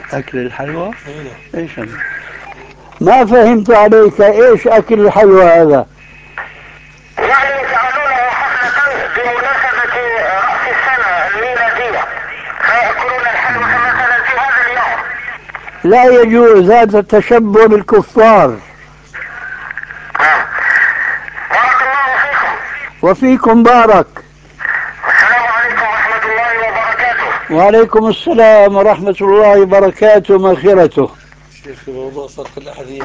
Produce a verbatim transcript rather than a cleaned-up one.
أكل الحلوى؟ اي نعم. إيش هذا؟ ما فهمت عليك، إيش أكل الحلوى هذا؟ يعني يجعلونه حفلة بمناسبة رأس السنة الميلادية، فيأكلون الحلوى مثلا في هذا اليوم. لا يجوز، هذا تشبه بالكفار. آه. بارك الله فيكم. وفيكم بارك. السلام عليكم ورحمة الله وبركاته. وعليكم السلام ورحمة الله وبركاته مغفرته. شيخ في موضوع فرق الأحذية